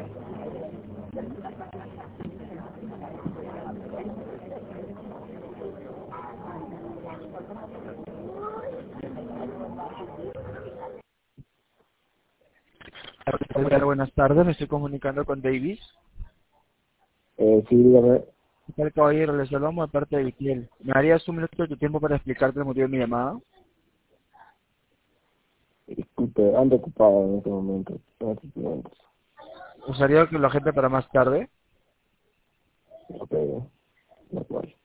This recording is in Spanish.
Hola, buenas tardes, me estoy comunicando con Davis. Sí, dígame. ¿Qué tal, caballero? Les hablamos de parte de Vitiel. ¿Me darías un minuto de tu tiempo para explicarte el motivo de mi llamada? Disculpe, ando ocupado en este momento. En estos momentos. ¿Usaría que lo agende para más tarde? Ok, de acuerdo.